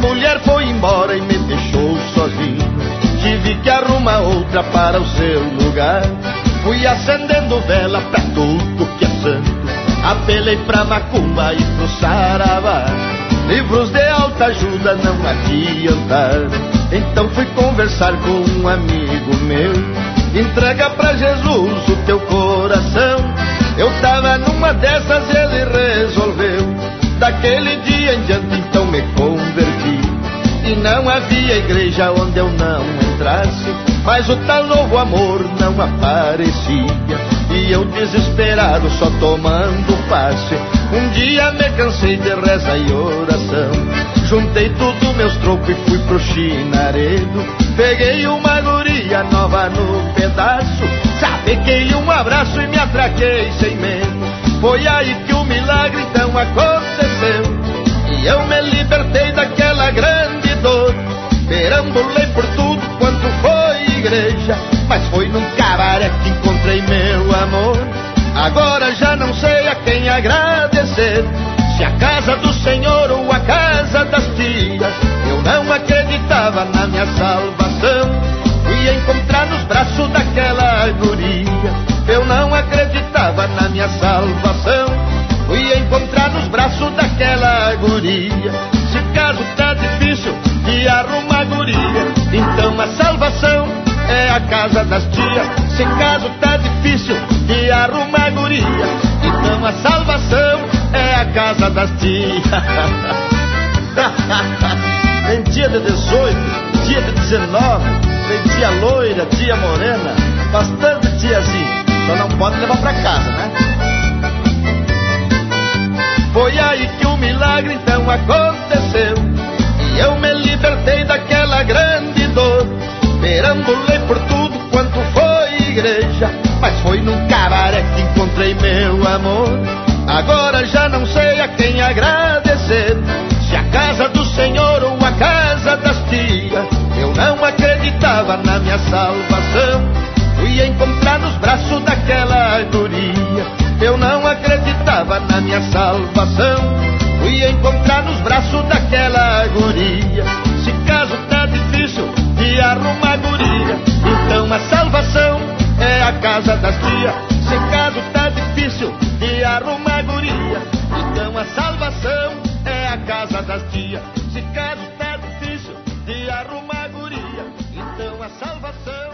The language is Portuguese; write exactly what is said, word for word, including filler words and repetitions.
mulher foi embora e me deixou sozinho. Tive que arrumar outra para o seu lugar. Fui acendendo vela pra tudo que é santo. Apelei pra macumba e pro saravá. Livros de alta ajuda não adiantaram. Então fui conversar com um amigo meu. Entrega pra Jesus o teu coração. Eu tava numa dessas e ele resolveu. Daquele dia em diante então me converti. E não havia igreja onde eu não entrasse, mas o tal novo amor não aparecia. E eu desesperado só tomando passe. Um dia me cansei de reza e oração. Juntei tudo meus trocos e fui pro chinaredo. Peguei uma guria nova no pedaço. Sapequei um abraço e me atraquei sem medo. Foi aí que o milagre então aconteceu. E eu me libertei daquela grande dor. Perambulei por tudo quanto foi igreja, mas foi num cabaré que encontrei meu amor. Agora já não sei a quem agradecer, se a casa do Senhor ou a casa das tias. Eu não acreditava na minha salvação. Fui encontrar nos braços daquela guria. Eu não acreditava na minha salvação. Fui encontrar nos braços daquela guria. Se caso tá difícil de arrumar guria, então a salvação é a casa das tias. Se caso tá difícil de arrumar guria, então a salvação é a casa das tias. Tem dia de dezoito, dia de dezenove, tem tia loira, tia morena, bastante tia assim. Só não pode levar pra casa, né? Foi aí que o milagre então aconteceu. E eu me libertei daquela grande dor. Perambulei por tudo quanto foi igreja, mas foi num cabaré que encontrei meu amor. Agora já não sei a quem agradecer, se a casa do Senhor ou a casa das tias. Eu não acreditava na minha salvação. Fui encontrar nos braços daquela guria. Eu não acreditava na minha salvação. Fui encontrar nos braços daquela guria. Se caso tá difícil de arrumar guria, então a salvação é a casa das tias. Se caso tá difícil de arrumar guria, então a salvação é a casa das tias. Se caso tá difícil de arrumar guria, então a salvação